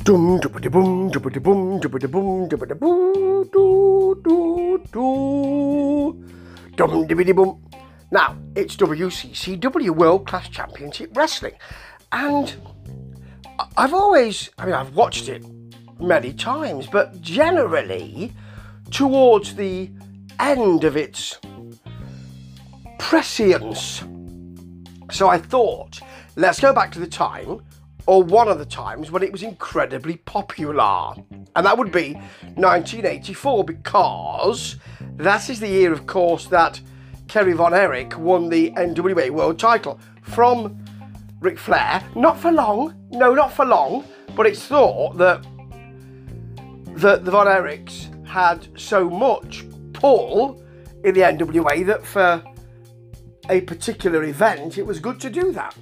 Dum dum boom dum boom boom dum boom. Now it's WCCW World Class Championship Wrestling, and I've watched it many times, but generally towards the end of its prescience. So I thought, let's go back to the time, or one of the times, when it was incredibly popular. And that would be 1984, because that is the year, of course, that Kerry Von Erich won the NWA World title from Ric Flair. Not for long, but it's thought that the Von Erichs had so much pull in the NWA that for a particular event, it was good to do that.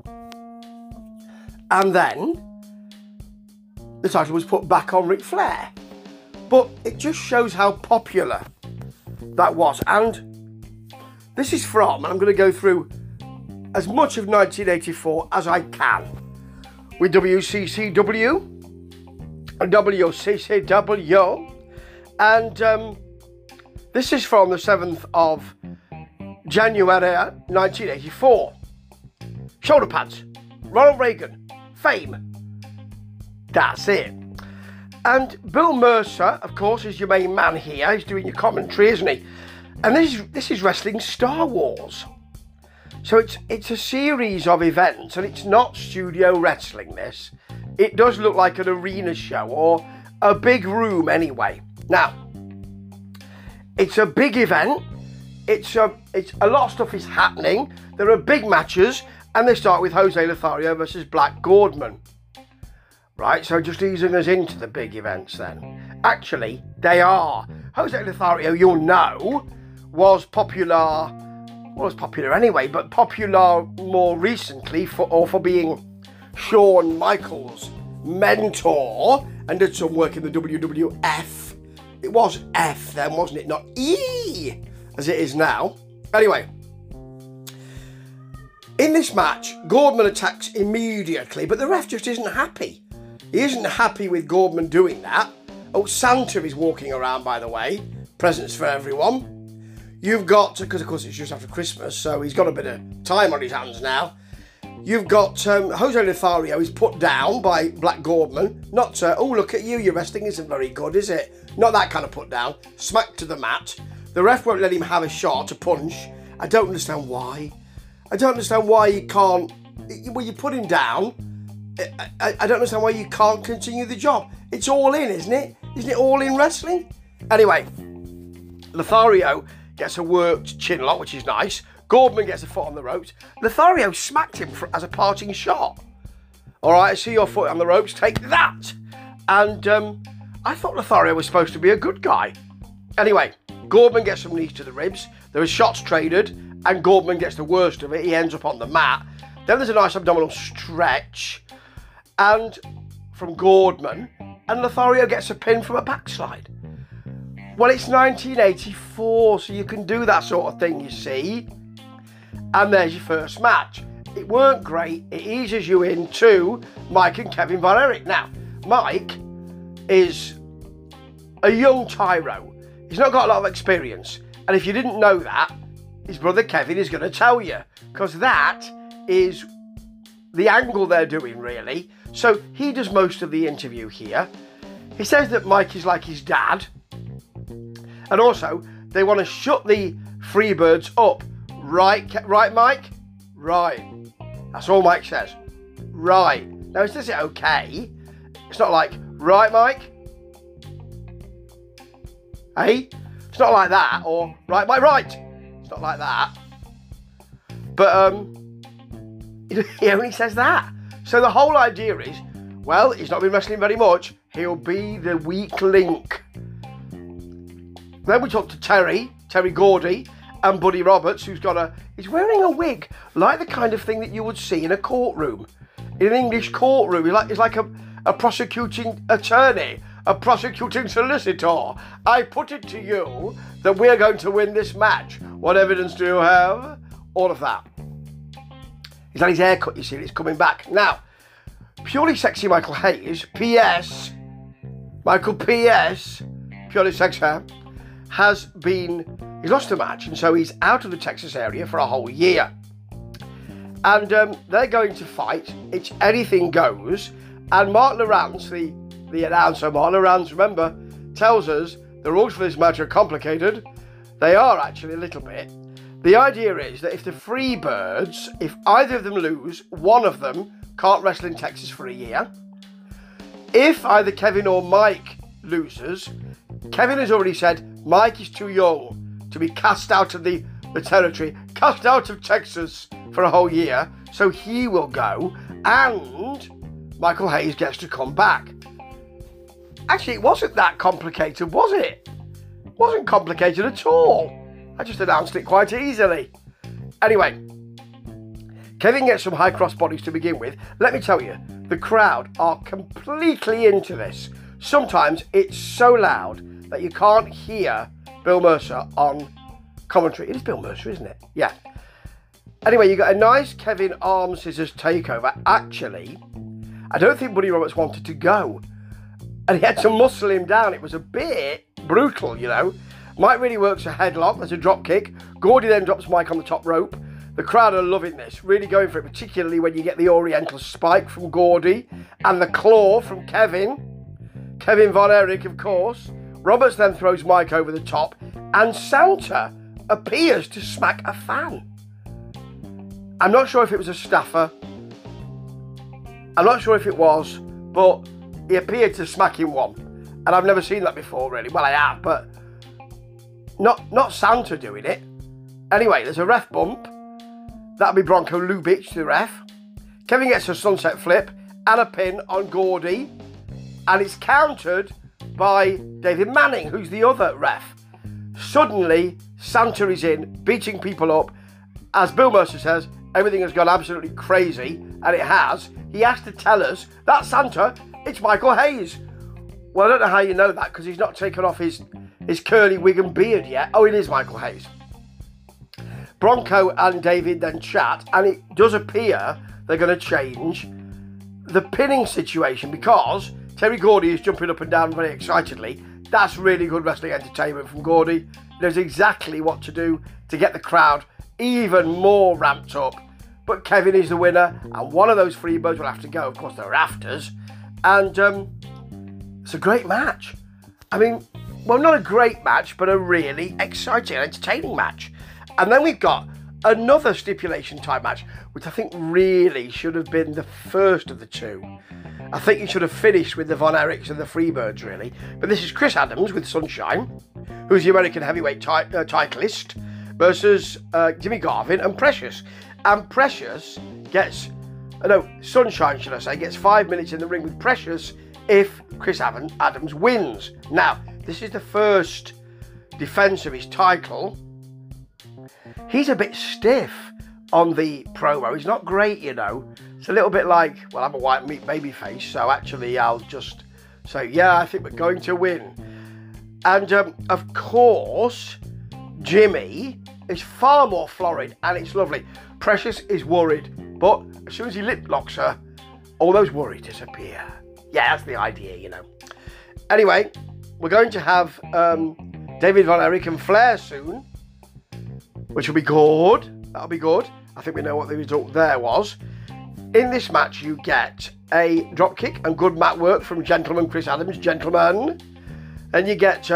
And then the title was put back on Ric Flair. But it just shows how popular that was. And this is from, I'm going to go through as much of 1984 as I can with WCCW and WCCW. And this is from the 7th of January 1984. Shoulder pads, Ronald Reagan, Fame. That's it. And Bill Mercer, of course, is your main man here. He's doing your commentary, isn't he? And this is wrestling Star Wars. So it's a series of events, and it's not studio wrestling, this. It does look like an arena show, or a big room anyway. Now, it's a big event. It's a lot of stuff is happening. There are big matches, and they start with Jose Lothario versus Black Gordman. Right, so just easing us into the big events then. Actually, they are. Jose Lothario, you'll know, was popular anyway, but popular more recently for being Shawn Michaels' mentor, and did some work in the WWF. It was F then, wasn't it? Not E, as it is now. Anyway, in this match, Gordman attacks immediately, but the ref just isn't happy. He isn't happy with Gordman doing that. Oh, Santa is walking around, by the way. Presents for everyone. You've got, because of course it's just after Christmas, so he's got a bit of time on his hands now. You've got Jose Lothario is put down by Black Gordman. Not, oh, look at you, your wrestling isn't very good, is it? Not that kind of put down. Smacked to the mat. The ref won't let him have a shot, a punch. I don't understand why. I don't understand why you can't, when you put him down, I don't understand why you can't continue the job. It's all in, isn't it? Isn't it all in wrestling? Anyway, Lothario gets a worked chin lock, which is nice. Gordman gets a foot on the ropes. Lothario smacked him as a parting shot. All right, I see your foot on the ropes. Take that. And I thought Lothario was supposed to be a good guy. Anyway, Gordman gets some knees to the ribs. There are shots traded, and Gordman gets the worst of it. He ends up on the mat. Then there's a nice abdominal stretch, and from Gordman, and Lothario gets a pin from a backslide. Well, it's 1984, so you can do that sort of thing, you see. And there's your first match. It weren't great. It eases you into Mike and Kevin Von Erich. Now, Mike is a young tyro. He's not got a lot of experience. And if you didn't know that, his brother Kevin is going to tell you, because that is the angle they're doing, really. So he does most of the interview here. He says that Mike is like his dad. And also, they want to shut the Freebirds up. Right, Mike? Right. That's all Mike says. Right. Now, is it okay? It's not like, right, Mike? Hey? It's not like that. Or, right, Mike, right. It's not like that. But, he only says that. So the whole idea is, well, he's not been wrestling very much. He'll be the weak link. Then we talk to Terry Gordy, and Buddy Roberts, he's wearing a wig, like the kind of thing that you would see in a courtroom. In an English courtroom, he's like a prosecuting attorney, a prosecuting solicitor. I put it to you that we're going to win this match. What evidence do you have? All of that. He's had his hair cut, you see, it's coming back. Now, Purely Sexy Michael Hayes, P.S. Michael P.S. Purely Sexy he's lost a match, and so he's out of the Texas area for a whole year. And they're going to fight. It's anything goes. And Mark Lawrence, the announcer, Mark Lawrence, remember, tells us the rules for this match are complicated. They are actually a little bit. The idea is that if the Freebirds, if either of them lose, one of them can't wrestle in Texas for a year. If either Kevin or Mike loses, Kevin has already said Mike is too young to be cast out of the territory, cast out of Texas for a whole year, so he will go, and Michael Hayes gets to come back. Actually, it wasn't that complicated, was it? It wasn't complicated at all. I just announced it quite easily. Anyway, Kevin gets some high cross bodies to begin with. Let me tell you, the crowd are completely into this. Sometimes it's so loud that you can't hear Bill Mercer on commentary. It is Bill Mercer, isn't it? Yeah. Anyway, you got a nice Kevin arm scissors takeover. Actually, I don't think Buddy Roberts wanted to go, and he had to muscle him down. It was a bit brutal, you know. Mike really works a headlock. There's a drop kick. Gordy then drops Mike on the top rope. The crowd are loving this, really going for it, particularly when you get the Oriental spike from Gordy and the claw from Kevin. Kevin Von Erich, of course. Roberts then throws Mike over the top, and Santa appears to smack a fan. I'm not sure if it was a staffer. I'm not sure if it was, but he appeared to smack him one. And I've never seen that before, really. Well, I have, but not Santa doing it. Anyway, there's a ref bump. That'll be Bronco Lubitsch, the ref. Kevin gets a sunset flip and a pin on Gordy. And it's countered by David Manning, who's the other ref. Suddenly, Santa is in, beating people up. As Bill Mercer says, everything has gone absolutely crazy, and it has. He has to tell us, that's Santa, it's Michael Hayes. Well, I don't know how you know that, because he's not taken off his curly wig and beard yet. Oh, it is Michael Hayes. Bronco and David then chat, and it does appear they're going to change the pinning situation, because Terry Gordy is jumping up and down very excitedly. That's really good wrestling entertainment from Gordy. He knows exactly what to do to get the crowd even more ramped up. But Kevin is the winner, and one of those Freebirds will have to go. Of course, they're rafters. And it's a great match. I mean, well, not a great match, but a really exciting, entertaining match. And then we've got another stipulation type match, which I think really should have been the first of the two. I think you should have finished with the Von Erichs and the Freebirds, really. But this is Chris Adams with Sunshine, who's the American heavyweight titleist, versus Jimmy Garvin and Precious. And Precious gets, Sunshine, should I say, gets 5 minutes in the ring with Precious if Chris Adams wins. Now, this is the first defence of his title. He's a bit stiff on the promo. He's not great, you know. It's a little bit like, well, I'm a white meat baby face, so actually I'll just say, yeah, I think we're going to win. And, of course, Jimmy is far more florid, and it's lovely. Precious is worried, but as soon as he lip locks her, all those worries disappear. Yeah, that's the idea, you know. Anyway, we're going to have David Von Erich and Flair soon, which will be good. That'll be good. I think we know what the result there was. In this match, you get a dropkick and good mat work from Gentleman Chris Adams, Gentleman. Then you get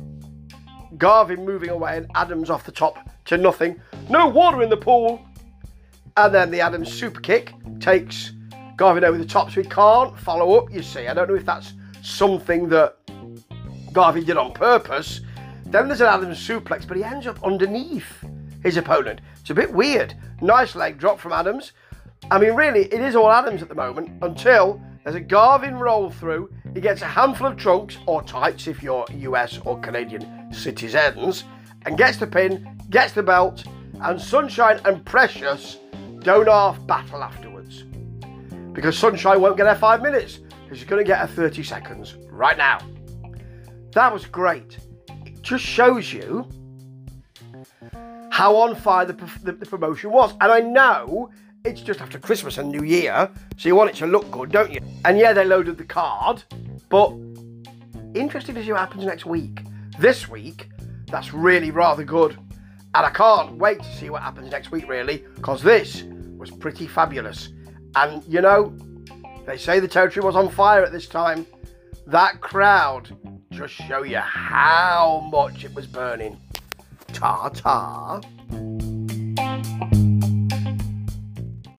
Garvin moving away and Adams off the top to nothing. No water in the pool. And then the Adams super kick takes Garvin over the top, so he can't follow up, you see. I don't know if that's something that Garvin did on purpose. Then there's an Adams suplex, but he ends up underneath his opponent. It's a bit weird. Nice leg drop from Adams. I mean, really, it is all Adams at the moment until there's a Garvin roll through. He gets a handful of trunks, or tights if you're US or Canadian citizens, and gets the pin, gets the belt, and Sunshine and Precious don't half battle afterwards. Because Sunshine won't get her 5 minutes, because she's going to get her 30 seconds right now. That was great. It just shows you how on fire the promotion was. And I know it's just after Christmas and New Year, so you want it to look good, don't you? And yeah, they loaded the card, but interested to see what happens next week. This week, that's really rather good. And I can't wait to see what happens next week, really, because this was pretty fabulous. And, you know, they say the territory was on fire at this time. That crowd just show you how much it was burning. Ta-ta.